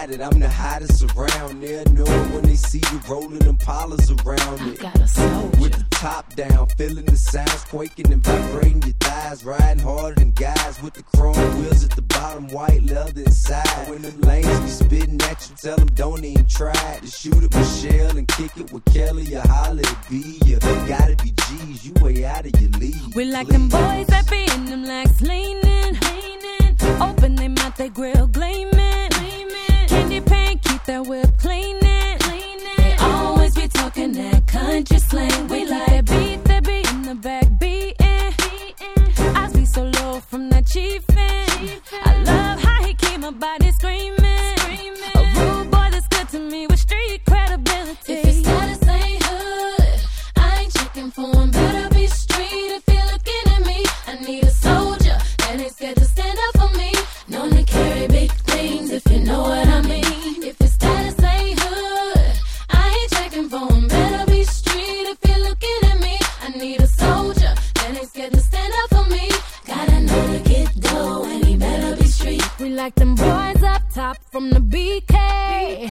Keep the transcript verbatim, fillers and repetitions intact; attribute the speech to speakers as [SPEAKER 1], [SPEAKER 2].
[SPEAKER 1] decided I'm the hottest around. They'll know it when they see you rolling them polars around
[SPEAKER 2] I
[SPEAKER 1] it.
[SPEAKER 2] got a soldier.
[SPEAKER 1] With the top down, feeling the sounds quaking and vibrating your thighs. Riding harder than guys with the chrome wheels at the bottom, white leather inside. When them lanes be spitting at you, tell them don't even try to shoot at Michelle and kick it with Kelly or holler at B. You gotta be G's, you way out of your league.
[SPEAKER 2] We like them boys that be in them legs leaning, leaning. Open their mouth, they grill gleaming, gleaming. Candy paint, keep that whip cleaning, cleaning. They always be talking that country slang. We like that beat, that beat in the back beating. I be so low from that chiefin'. I love how he keep my body screaming. A rude boy that's good to me with street credibility.
[SPEAKER 3] If his status ain't hood, I ain't checking for him. Better be street if you're looking at me. I need a soldier that ain't scared to stand up for me. Known to carry big things if you know what I mean. If his status ain't hood, I ain't checking for him. Better be street if you're looking at me. I need a soldier that ain't scared to stand up for me. Gotta know to get dough and he better be street.
[SPEAKER 2] We like them boys up top from the B K.